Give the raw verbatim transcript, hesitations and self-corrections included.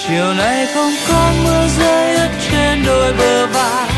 chiều nay không có mưa rơi ướt trên đôi bờ vai.